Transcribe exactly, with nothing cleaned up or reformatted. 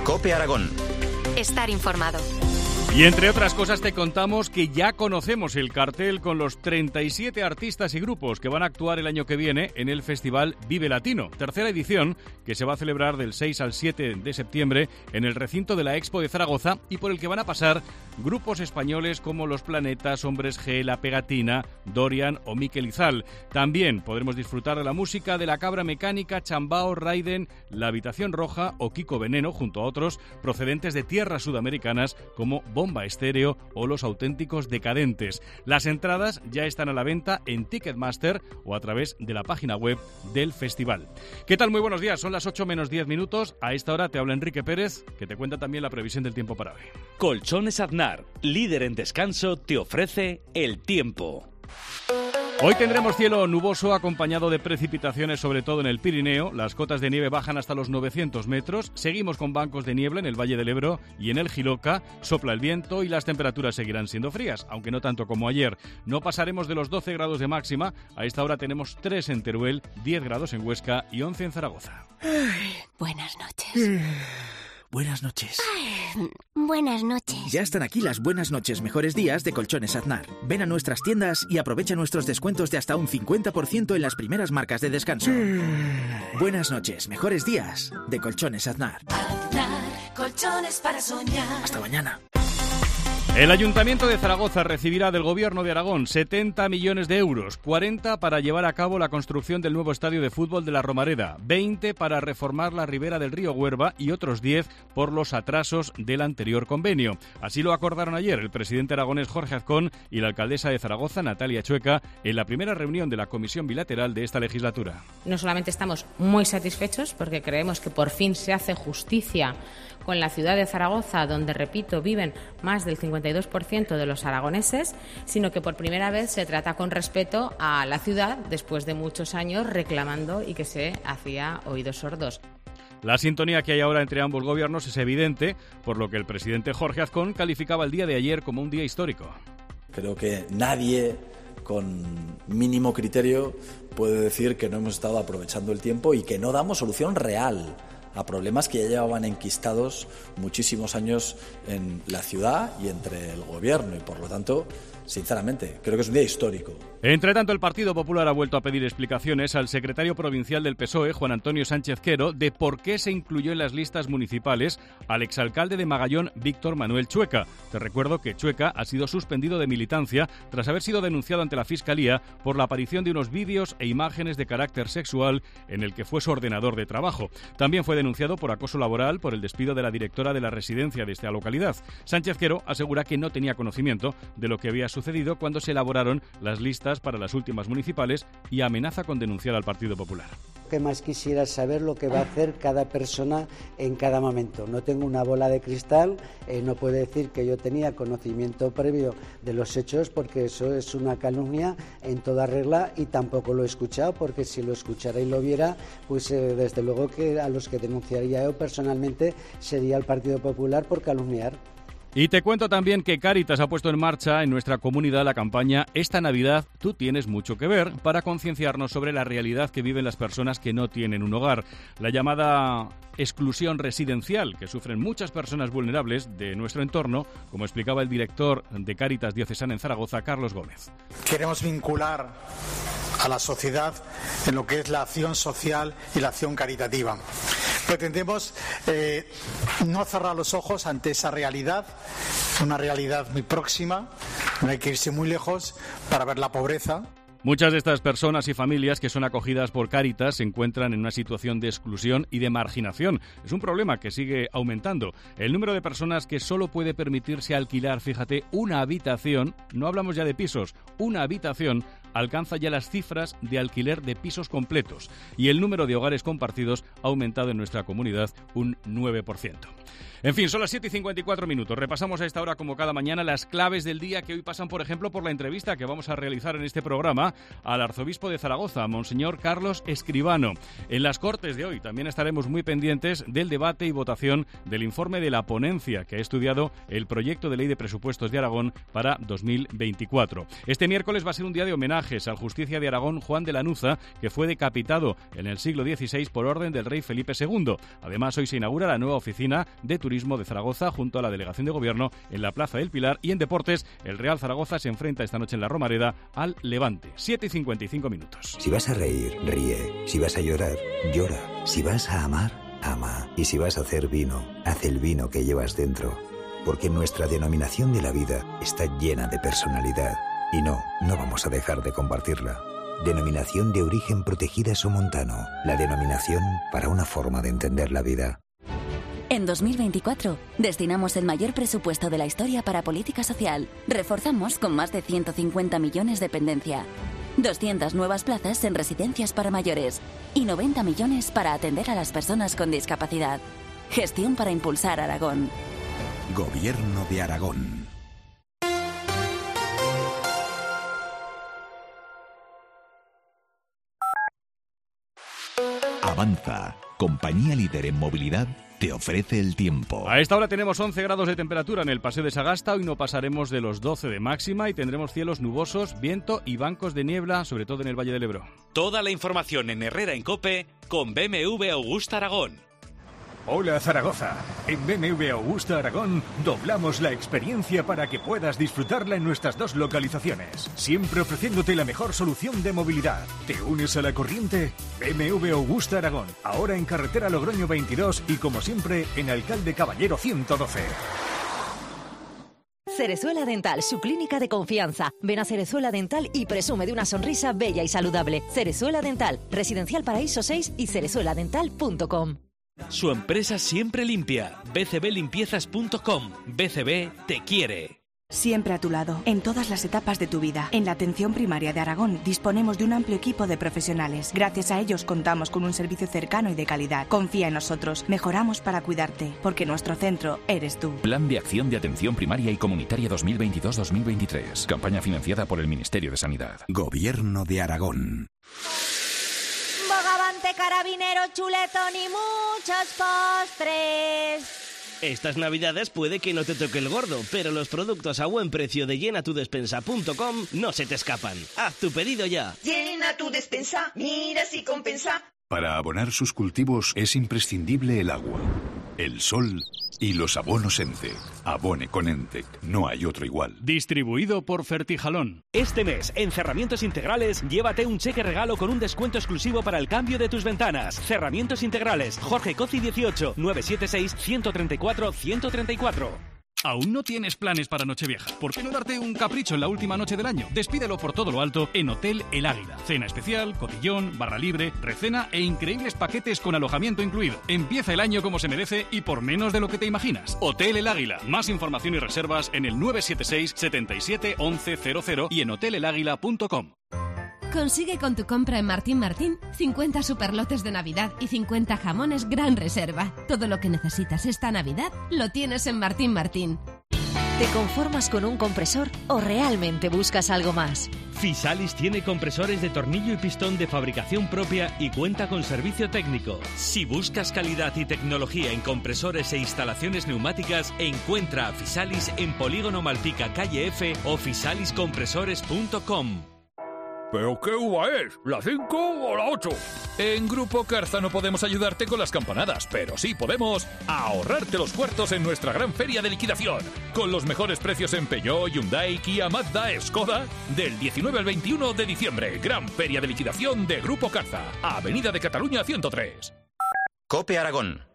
COPE Aragón. Estar informado. Y entre otras cosas te contamos que ya conocemos el cartel con los treinta y siete artistas y grupos que van a actuar el año que viene en el Festival Vive Latino, tercera edición que se va a celebrar del seis al siete de septiembre en el recinto de la Expo de Zaragoza y por el que van a pasar grupos españoles como Los Planetas, Hombres G, La Pegatina, Dorian o Miquel Izal. También podremos disfrutar de la música de La Cabra Mecánica, Chambao, Raiden, La Habitación Roja o Kiko Veneno, junto a otros procedentes de tierras sudamericanas como Bomba Estéreo o Los Auténticos Decadentes. Las entradas ya están a la venta en Ticketmaster o a través de la página web del festival. ¿Qué tal? Muy buenos días, son las ocho menos diez minutos. A esta hora te habla Enrique Pérez, que te cuenta también la previsión del tiempo para hoy. Colchones Aznar, líder en descanso, te ofrece el tiempo. Hoy tendremos cielo nuboso acompañado de precipitaciones, sobre todo en el Pirineo. Las cotas de nieve bajan hasta los novecientos metros. Seguimos con bancos de niebla en el Valle del Ebro y en el Jiloca. Sopla el viento y las temperaturas seguirán siendo frías, aunque no tanto como ayer. No pasaremos de los doce grados de máxima. A esta hora tenemos tres en Teruel, diez grados en Huesca y once en Zaragoza. Ay, buenas noches. Buenas noches. Ay, buenas noches. Ya están aquí las buenas noches, mejores días de Colchones Aznar. Ven a nuestras tiendas y aprovecha nuestros descuentos de hasta un cincuenta por ciento en las primeras marcas de descanso. Buenas noches, mejores días de Colchones Aznar. Aznar, colchones para soñar. Hasta mañana. El Ayuntamiento de Zaragoza recibirá del Gobierno de Aragón setenta millones de euros, cuarenta para llevar a cabo la construcción del nuevo estadio de fútbol de la Romareda, veinte para reformar la ribera del río Huerva y otros diez por los atrasos del anterior convenio. Así lo acordaron ayer el presidente aragonés Jorge Azcón y la alcaldesa de Zaragoza, Natalia Chueca, en la primera reunión de la comisión bilateral de esta legislatura. No solamente estamos muy satisfechos porque creemos que por fin se hace justicia con la ciudad de Zaragoza, donde, repito, viven más del cincuenta y dos por ciento de los aragoneses, sino que por primera vez se trata con respeto a la ciudad después de muchos años reclamando y que se hacía oídos sordos. La sintonía que hay ahora entre ambos gobiernos es evidente, por lo que el presidente Jorge Azcón calificaba el día de ayer como un día histórico. Creo que nadie con mínimo criterio puede decir que no hemos estado aprovechando el tiempo y que no damos solución real a problemas que ya llevaban enquistados muchísimos años en la ciudad y entre el gobierno y, por lo tanto, sinceramente, creo que es un día histórico. Entre tanto, el Partido Popular ha vuelto a pedir explicaciones al secretario provincial del P S O E, Juan Antonio Sánchez Quero, de por qué se incluyó en las listas municipales al exalcalde de Magallón, Víctor Manuel Chueca. Te recuerdo que Chueca ha sido suspendido de militancia tras haber sido denunciado ante la Fiscalía por la aparición de unos vídeos e imágenes de carácter sexual en el que fue su ordenador de trabajo. También fue denunciado por acoso laboral por el despido de la directora de la residencia de esta localidad. Sánchez Quero asegura que no tenía conocimiento de lo que había sucedido cuando se elaboraron las listas para las últimas municipales y amenaza con denunciar al Partido Popular. Que más quisiera saber lo que va a hacer cada persona en cada momento. No tengo una bola de cristal, eh, no puedo decir que yo tenía conocimiento previo de los hechos porque eso es una calumnia en toda regla y tampoco lo he escuchado porque si lo escuchara y lo viera, pues eh, desde luego que a los que denunciaría yo personalmente sería el Partido Popular por calumniar. Y te cuento también que Cáritas ha puesto en marcha en nuestra comunidad la campaña Esta Navidad tú tienes mucho que ver para concienciarnos sobre la realidad que viven las personas que no tienen un hogar. La llamada exclusión residencial que sufren muchas personas vulnerables de nuestro entorno, como explicaba el director de Cáritas Diocesana en Zaragoza, Carlos Gómez. Queremos vincular a la sociedad en lo que es la acción social y la acción caritativa. Pretendemos eh, no cerrar los ojos ante esa realidad, una realidad muy próxima, no hay que irse muy lejos para ver la pobreza. Muchas de estas personas y familias que son acogidas por Cáritas se encuentran en una situación de exclusión y de marginación. Es un problema que sigue aumentando. El número de personas que solo puede permitirse alquilar, fíjate, una habitación, no hablamos ya de pisos, una habitación, alcanza ya las cifras de alquiler de pisos completos. Y el número de hogares compartidos ha aumentado en nuestra comunidad un nueve por ciento. En fin, son las siete y cincuenta y cuatro minutos. Repasamos a esta hora, como cada mañana, las claves del día que hoy pasan, por ejemplo, por la entrevista que vamos a realizar en este programa al arzobispo de Zaragoza, Monseñor Carlos Escribano. En las Cortes de hoy también estaremos muy pendientes del debate y votación del informe de la ponencia que ha estudiado el proyecto de ley de presupuestos de Aragón para dos mil veinticuatro. Este miércoles va a ser un día de homenaje homenajes al justicia de Aragón Juan de Lanuza, que fue decapitado en el siglo dieciséis por orden del rey Felipe segundo. Además, hoy se inaugura la nueva oficina de turismo de Zaragoza junto a la delegación de gobierno en la Plaza del Pilar. Y en deportes, el Real Zaragoza se enfrenta esta noche en la Romareda al Levante. siete y cincuenta y cinco minutos. Si vas a reír, ríe. Si vas a llorar, llora. Si vas a amar, ama. Y si vas a hacer vino, haz el vino que llevas dentro. Porque nuestra denominación de la vida está llena de personalidad. Y no, no vamos a dejar de compartirla. Denominación de origen protegida somontano. La denominación para una forma de entender la vida. En dos mil veinticuatro, destinamos el mayor presupuesto de la historia para política social. Reforzamos con más de ciento cincuenta millones de dependencia, doscientas nuevas plazas en residencias para mayores y noventa millones para atender a las personas con discapacidad. Gestión para impulsar Aragón. Gobierno de Aragón. Avanza, compañía líder en movilidad, te ofrece el tiempo. A esta hora tenemos once grados de temperatura en el Paseo de Sagasta. Hoy no pasaremos de los doce de máxima y tendremos cielos nubosos, viento y bancos de niebla, sobre todo en el Valle del Ebro. Toda la información en Herrera en COPE con B M W Augusta Aragón. Hola Zaragoza, en B M W Augusta Aragón doblamos la experiencia para que puedas disfrutarla en nuestras dos localizaciones, siempre ofreciéndote la mejor solución de movilidad. ¿Te unes a la corriente? B M W Augusta Aragón, ahora en carretera Logroño veintidós y como siempre en Alcalde Caballero ciento doce. Cerezuela Dental, su clínica de confianza. Ven a Cerezuela Dental y presume de una sonrisa bella y saludable. Cerezuela Dental, Residencial Paraíso seis y cerezuela dental punto com. Su empresa siempre limpia. b c b limpiezas punto com. B C B te quiere. Siempre a tu lado, en todas las etapas de tu vida. En la atención primaria de Aragón disponemos de un amplio equipo de profesionales. Gracias a ellos contamos con un servicio cercano y de calidad. Confía en nosotros, mejoramos para cuidarte, porque nuestro centro eres tú. Plan de Acción de Atención Primaria y Comunitaria dos mil veintidós dos mil veintitrés. Campaña financiada por el Ministerio de Sanidad. Gobierno de Aragón. Bogavante, carabinero, chuletón y muchos postres. Estas navidades puede que no te toque el gordo, pero los productos a buen precio de llena tu despensa punto com no se te escapan. Haz tu pedido ya. Llena tu despensa, mira si compensa. Para abonar sus cultivos es imprescindible el agua, el sol y los abonos ENCE. Abone con ENTEC, no hay otro igual. Distribuido por Fertijalón. Este mes, en Cerramientos Integrales, llévate un cheque regalo con un descuento exclusivo para el cambio de tus ventanas. Cerramientos Integrales, Jorge Coci dieciocho, nueve siete seis, uno tres cuatro, uno tres cuatro. ¿Aún no tienes planes para Nochevieja? ¿Por qué no darte un capricho en la última noche del año? Despídelo por todo lo alto en Hotel El Águila. Cena especial, cotillón, barra libre, recena e increíbles paquetes con alojamiento incluido. Empieza el año como se merece y por menos de lo que te imaginas. Hotel El Águila. Más información y reservas en el nueve siete seis, siete siete, once cero cero y en hotel el águila punto com. Consigue con tu compra en Martín Martín cincuenta superlotes de Navidad y cincuenta jamones gran reserva. Todo lo que necesitas esta Navidad lo tienes en Martín Martín. ¿Te conformas con un compresor o realmente buscas algo más? Fisalis tiene compresores de tornillo y pistón de fabricación propia y cuenta con servicio técnico. Si buscas calidad y tecnología en compresores e instalaciones neumáticas, encuentra a Fisalis en Polígono Malpica, calle F o fisalis compresores punto com. ¿Pero qué uva es? ¿La cinco o la ocho? En Grupo Carza no podemos ayudarte con las campanadas, pero sí podemos ahorrarte los cuartos en nuestra gran feria de liquidación. Con los mejores precios en Peugeot, Hyundai, Kia, Mazda, Skoda. Del diecinueve al veintiuno de diciembre. Gran feria de liquidación de Grupo Carza. Avenida de Cataluña ciento tres. COPE Aragón.